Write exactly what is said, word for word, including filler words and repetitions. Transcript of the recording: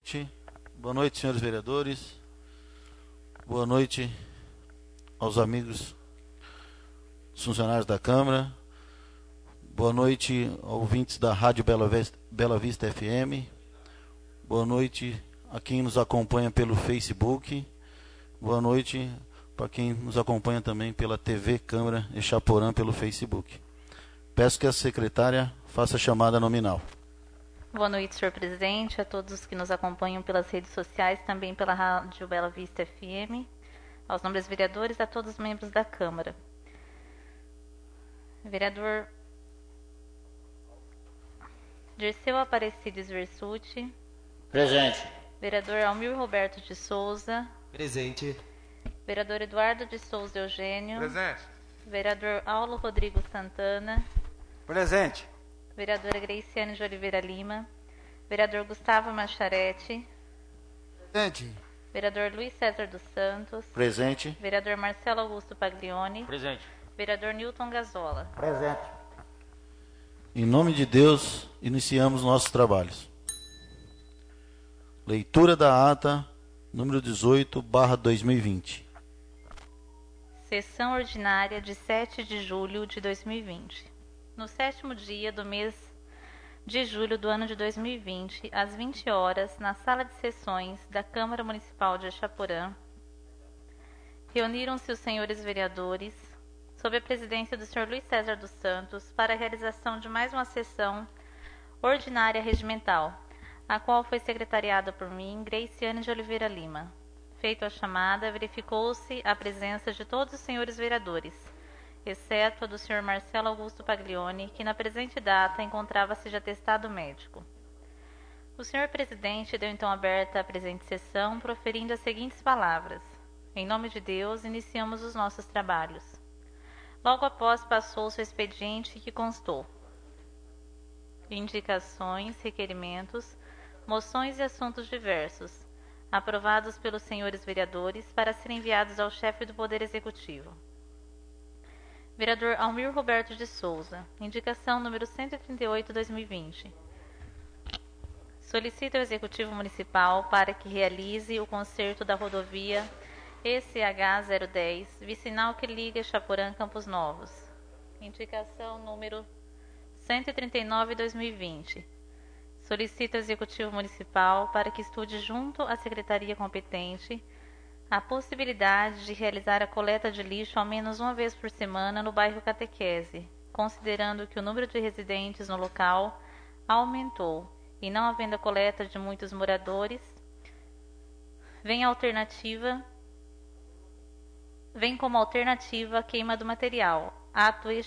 Boa noite, senhores vereadores. Boa noite aos amigos funcionários da Câmara. Boa noite aos ouvintes da Rádio Bela Vista, Bela Vista F M. Boa noite a quem nos acompanha pelo Facebook. Boa noite para quem nos acompanha também pela T V Câmara Exaporã pelo Facebook. Peço que a secretária faça a chamada nominal. Boa noite, senhor presidente, a todos que nos acompanham pelas redes sociais, também pela Rádio Bela Vista F M, aos nobres vereadores, a todos os membros da Câmara. Vereador Dirceu Aparecides Versuti. Presente. Vereador Almir Roberto de Souza. Presente. Vereador Eduardo de Souza Eugênio. Presente. Vereador Aulo Rodrigo Santana. Presente. Vereadora Graciane de Oliveira Lima. Vereador Gustavo Macharete. Presente. Vereador Luiz César dos Santos. Presente. Vereador Marcelo Augusto Paglioni. Presente. Vereador Newton Gazola. Presente. Em nome de Deus, iniciamos nossos trabalhos. Leitura da ata número dezoito, barra dois mil e vinte. Sessão ordinária de sete de julho de dois mil e vinte. No sétimo dia do mês de julho do ano de dois mil e vinte, às vinte horas, na sala de sessões da Câmara Municipal de Exaporã, reuniram-se os senhores vereadores, sob a presidência do senhor Luiz César dos Santos, para a realização de mais uma sessão ordinária regimental, a qual foi secretariada por mim, Graciane de Oliveira Lima. Feito a chamada, verificou-se a presença de todos os senhores vereadores, exceto a do senhor Marcelo Augusto Paglioni, que na presente data encontrava-se de atestado médico. O senhor presidente deu então aberta a presente sessão, proferindo as seguintes palavras: em nome de Deus, iniciamos os nossos trabalhos. Logo após passou-se o expediente que constou indicações, requerimentos, moções e assuntos diversos, aprovados pelos senhores vereadores para serem enviados ao chefe do Poder Executivo. Vereador Almir Roberto de Souza, indicação número cento e trinta e oito, dois mil e vinte. Solicita ao Executivo Municipal para que realize o conserto da rodovia E C H zero dez, vicinal que liga Exaporã Campos Novos. Indicação número cento e trinta e nove, dois mil e vinte. Solicita ao Executivo Municipal para que estude junto à Secretaria competente a possibilidade de realizar a coleta de lixo ao menos uma vez por semana no bairro Catequese, considerando que o número de residentes no local aumentou e, não havendo a coleta de muitos moradores, vem, alternativa, vem como alternativa a queima do material, ato